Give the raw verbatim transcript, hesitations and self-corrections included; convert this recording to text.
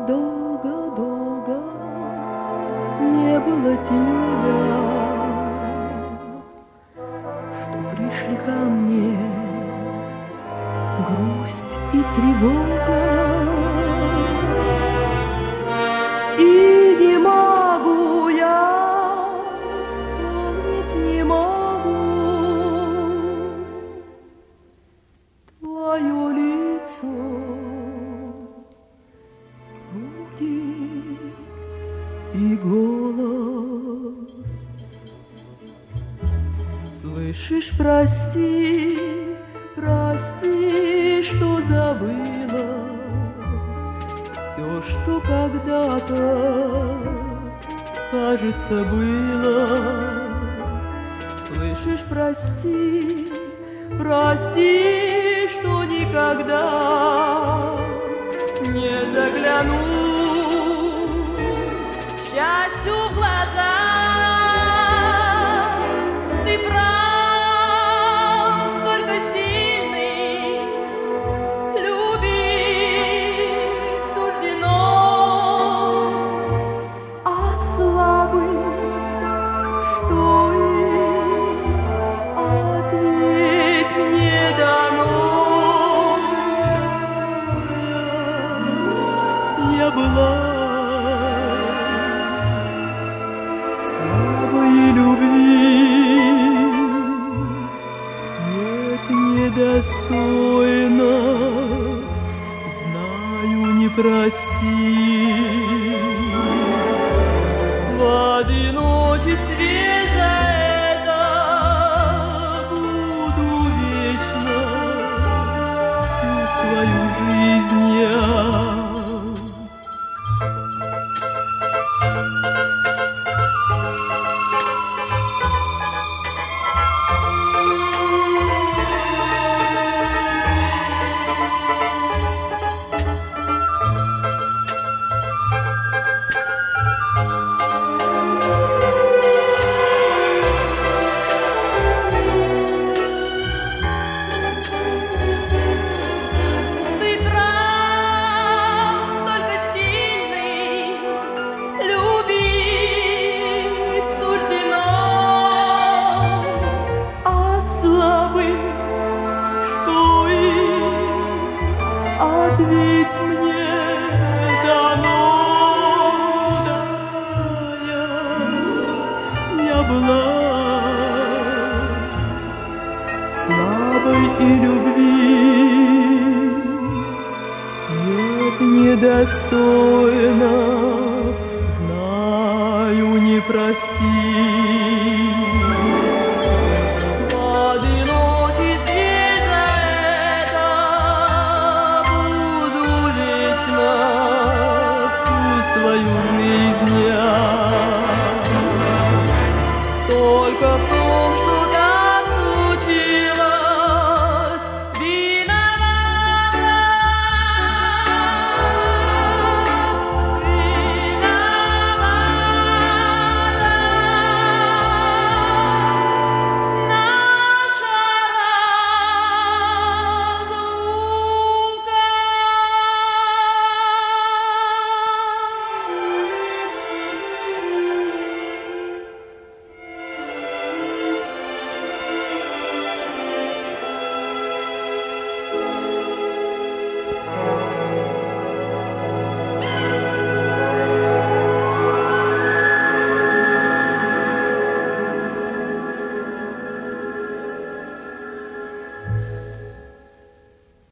Долго-долго не было тебя, что пришли ко мне грусть и тревога, и не могу я вспомнить, не могу твое лицо, руки и голос. Слышишь, прости, прости, что забыла все, что когда-то, кажется, было. Слышишь, прости, прости, что никогда не загляну счастью в глаза. Ты прав, только сильный любить суждено, а слабый, что им ответь не дано. Я была любви, нет, недостойно, знаю, не прости. В одиночестве за это буду вечно всю свою жизнь я. Ответь мне дано, да, я, я была слабой и любви, нет, недостойно, знаю, не прости.